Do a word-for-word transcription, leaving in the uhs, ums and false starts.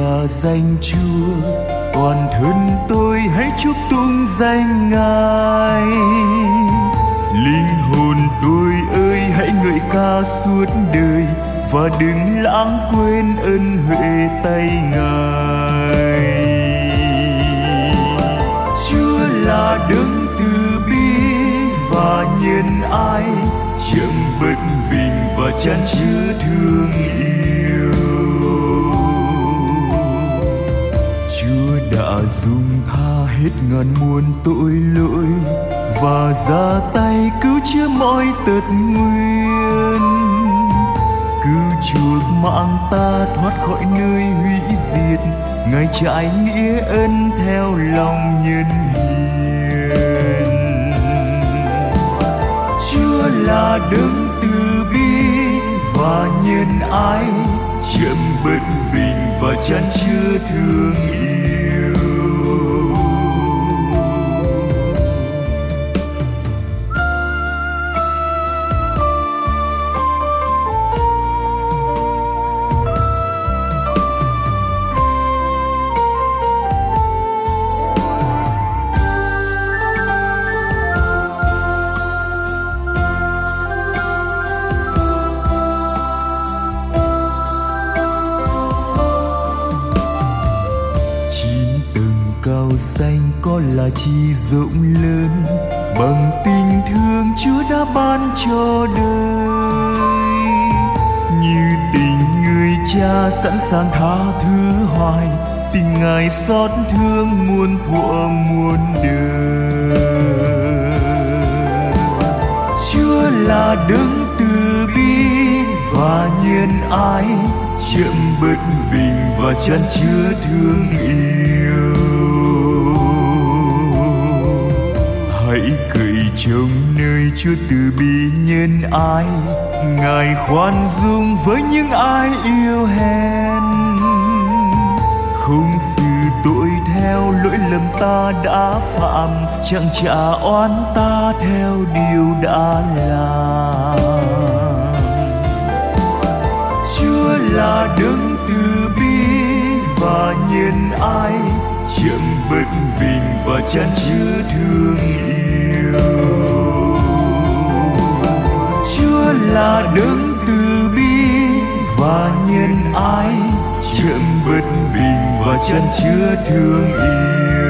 ca danh Chúa, toàn thân tôi hãy chúc tụng danh Ngài. Linh hồn tôi ơi hãy ngợi ca suốt đời, và đừng lãng quên ân huệ tay Ngài. Chúa là đấng từ bi và nhân ái, chậm bất bình và chan chứa thương yêu. Chúa đã dung tha hết ngàn muôn tội lỗi, và ra tay cứu chữa mọi tật nguyền, cứu chuộc mạng ta thoát khỏi nơi hủy diệt. Ngài trải nghĩa ân theo lòng nhân hiền. Chúa là đấng từ bi và nhân ái, chậm bất bình và chan chứa thương yêu. Cao xanh có là chi rộng lớn, bằng tình thương Chúa đã ban cho đời. Như tình người cha sẵn sàng tha thứ hoài, tình Ngài xót thương muôn thuở muôn đời. Chúa là đấng từ bi và nhân ái, chậm bất bình và chan chứa thương yêu. Hãy cậy trông nơi Chúa từ bi nhân ái, Ngài khoan dung với những ai yêu hèn, không xử tội theo lỗi lầm ta đã phạm, chẳng trả oán ta theo điều đã làm. Chúa là đấng từ bi và nhân ái, chậm bất bình và chan chứa thương yêu. Chúa là đấng từ bi và nhân ái, chậm bất bình và chan chứa thương yêu.